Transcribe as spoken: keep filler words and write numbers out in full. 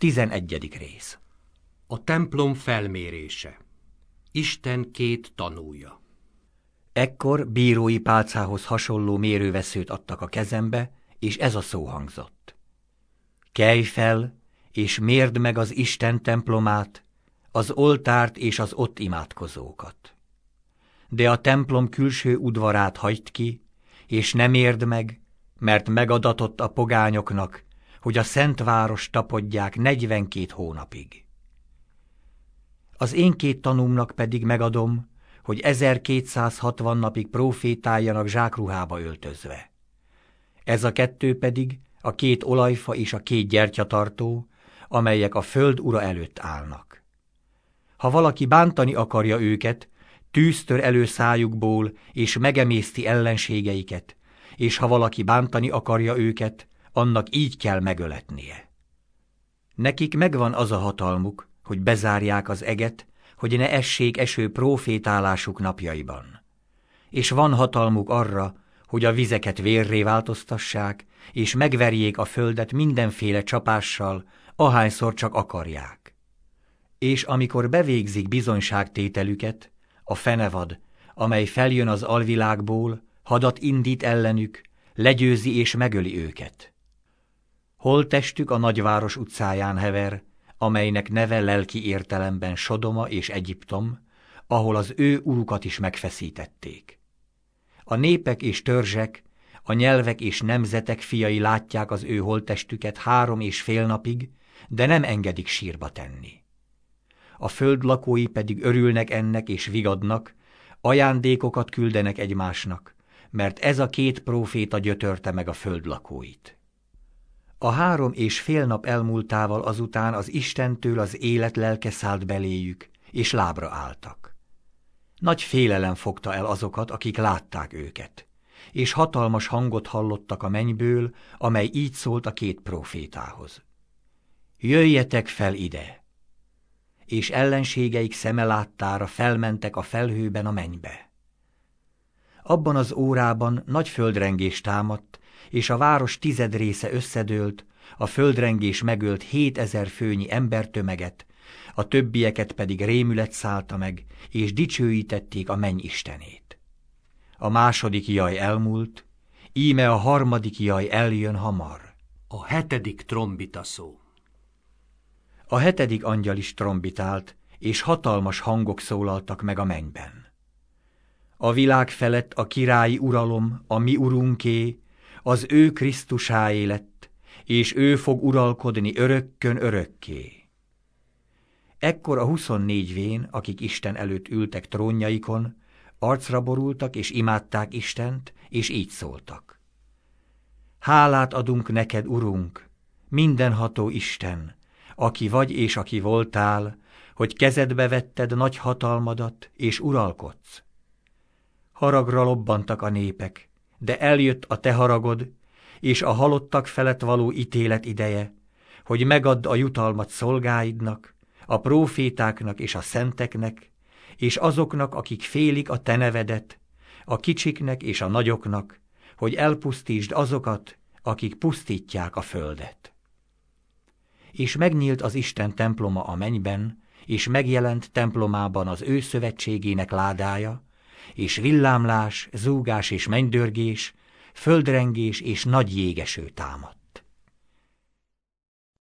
Tizenegyedik rész. A templom felmérése. Isten két tanúja. Ekkor bírói pálcához hasonló mérőveszőt adtak a kezembe, és ez a szó hangzott. Kelj fel, és mérd meg az Isten templomát, az oltárt és az ott imádkozókat. De a templom külső udvarát hagyd ki, és ne mérd meg, mert megadatott a pogányoknak, hogy a szent város tapodják negyvenkét hónapig. Az én két tanúmnak pedig megadom, hogy ezerkétszázhatvan napig profétáljanak zsákruhába öltözve. Ez a kettő pedig a két olajfa és a két gyertyatartó, amelyek a föld ura előtt állnak. Ha valaki bántani akarja őket, tűz tör elő szájukból, és megemészti ellenségeiket, és ha valaki bántani akarja őket, annak így kell megöletnie. Nekik megvan az a hatalmuk, hogy bezárják az eget, hogy ne essék eső profétálásuk napjaiban. És van hatalmuk arra, hogy a vizeket vérré változtassák, és megverjék a földet mindenféle csapással, ahányszor csak akarják. És amikor bevégzik bizonyságtételüket, a fenevad, amely feljön az alvilágból, hadat indít ellenük, legyőzi és megöli őket. Holttestük a nagyváros utcáján hever, amelynek neve lelki értelemben Sodoma és Egyiptom, ahol az ő urukat is megfeszítették. A népek és törzsek, a nyelvek és nemzetek fiai látják az ő holttestüket három és fél napig, de nem engedik sírba tenni. A föld lakói pedig örülnek ennek és vigadnak, ajándékokat küldenek egymásnak, mert ez a két próféta gyötörte meg a föld lakóit. A három és fél nap elmúltával azután az Istentől az élet lelke szállt beléjük, és lábra álltak. Nagy félelem fogta el azokat, akik látták őket, és hatalmas hangot hallottak a mennyből, amely így szólt a két prófétához. Jöjjetek fel ide! És ellenségeik szeme láttára felmentek a felhőben a mennybe. Abban az órában nagy földrengés támadt, és a város tized része összedőlt, a földrengés megölt hétezer főnyi embertömeget, a többieket pedig rémület szállta meg, és dicsőítették a menny istenét. A második jaj elmúlt, íme a harmadik jaj eljön hamar. A hetedik trombita szó. A hetedik angyal is trombitált, és hatalmas hangok szólaltak meg a mennyben. A világ felett a királyi uralom, a mi urunké, az ő Krisztusáé lett, és ő fog uralkodni örökkön örökké. Ekkor a huszonnégy vén, akik Isten előtt ültek trónjaikon, arcra borultak és imádták Istent, és így szóltak. Hálát adunk neked, Urunk, mindenható Isten, aki vagy és aki voltál, hogy kezedbe vetted nagy hatalmadat, és uralkodsz. Haragra lobbantak a népek, de eljött a te haragod, és a halottak felett való ítélet ideje, hogy megadd a jutalmat szolgáidnak, a prófétáknak és a szenteknek, és azoknak, akik félik a te nevedet, a kicsiknek és a nagyoknak, hogy elpusztítsd azokat, akik pusztítják a földet. És megnyílt az Isten temploma a mennyben, és megjelent templomában az ő szövetségének ládája, és villámlás, zúgás és mennydörgés, földrengés és nagy jégeső támadt.